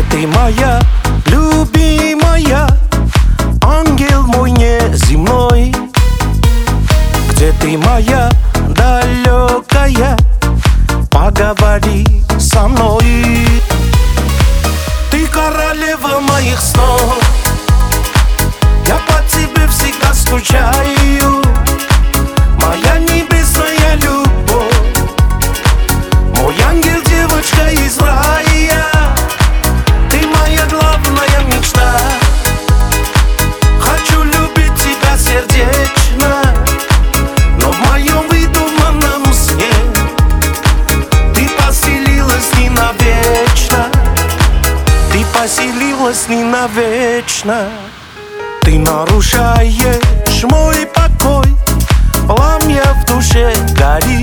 ты моя любимая, ангел мой неземной? Где ты, моя далекая? Поговори со мной. Ты королева моих снов, я по тебе всегда скучаю. Моя небесная любовь, мой ангел, девочка из рая. Ты моя главная мечта, хочу любить тебя сердечно. Но в моем выдуманном сне ты поселилась не навечно. Ты поселилась не навечно. Ты нарушаешь мой покой, пламя в душе горит.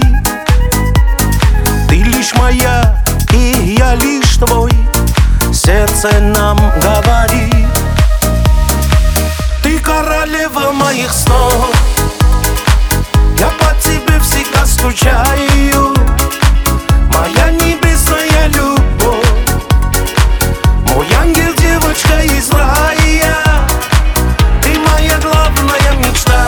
Ты лишь моя, и я лишь твой, сердце нам говорит. Ты королева моих снов, я по тебе всегда скучаю. Моя небесная любовь, мой ангел, девочка из рая. Ты моя главная мечта,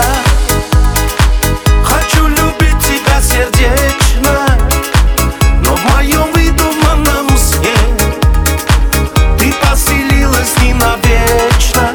хочу любить тебя сердечно. Но в моем выдуманном сне ты поселилась не навечно.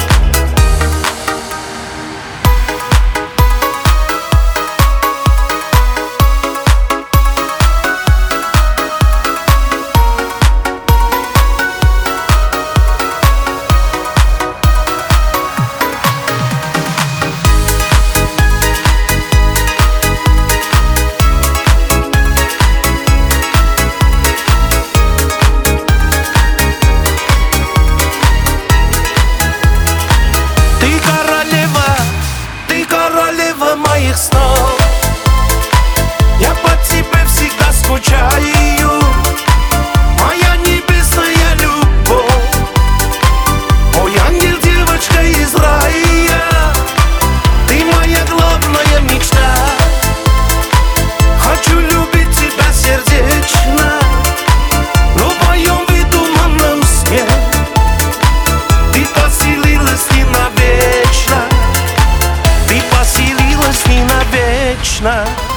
Моих снов, я по тебе всегда скучаю. Моя небесная любовь, мой ангел, девочка из рая. Ты моя главная мечта, хочу любить тебя сердечно. Но в моем выдуманном сне ты поселилась не навечно. Ты поселилась не навечно.